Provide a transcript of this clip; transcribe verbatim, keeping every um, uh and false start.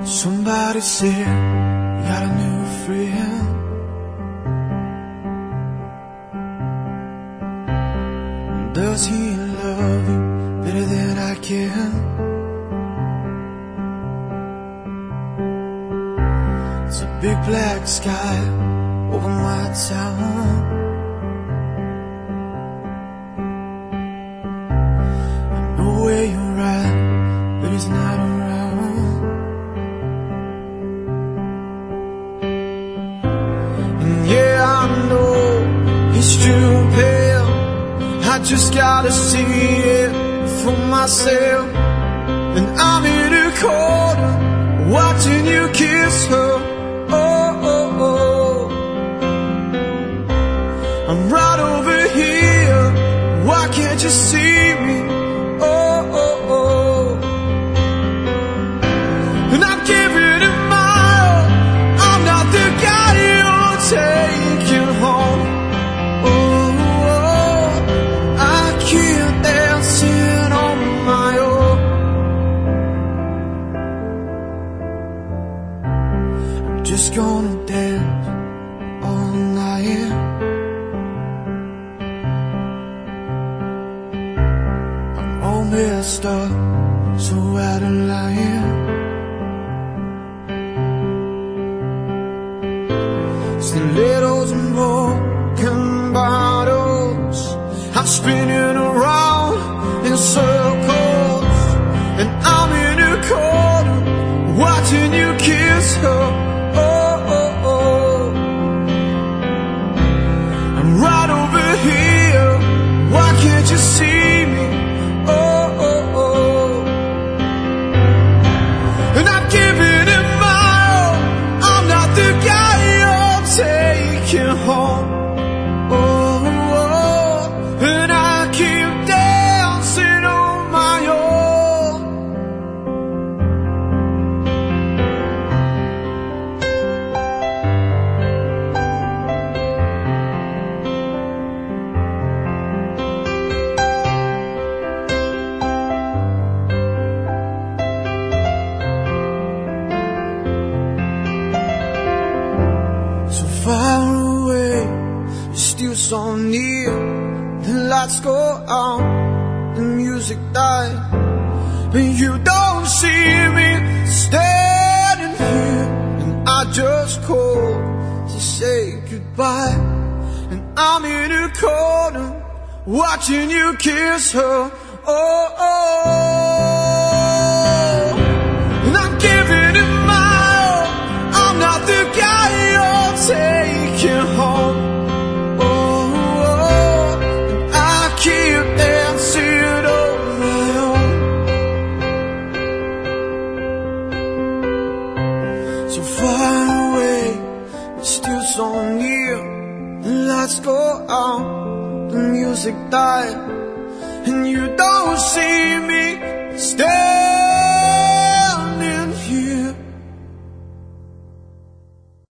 Somebody said you got a new friend. Does he love you better than I can? It's a big black sky over my town. I know where you're at, but he's not around. And yeah, I know he's too pale. I just gotta see it for myself. And I'm in a corner watching you kiss her. Oh, oh, oh. I'm right over here. Why can't you see me? Oh, oh, oh. And I'm giving it my all. I'm not the guy you'll take you home. Just gonna dance all night. I'm all messed up, so out of line. Stilettos and broken bottles, I'm spinning around in circles. And I'm in a corner watching you kiss her. Can't you see me? Oh, oh, oh. And I'm giving it my all. I'm not the guy you're taking home. Oh, oh. And I keep dancing on my own. Far away, you're still so near. The lights go out, the music dies, but you don't see me standing here. And I just called to say goodbye. And I'm in a corner watching you kiss her. Oh, oh. And I'm giving it my all. I'm not the guy you're taking home. Oh, oh, and I keep dancing on my own. So far away, but still so near. The lights go out, the music dies, and you don't see me stay.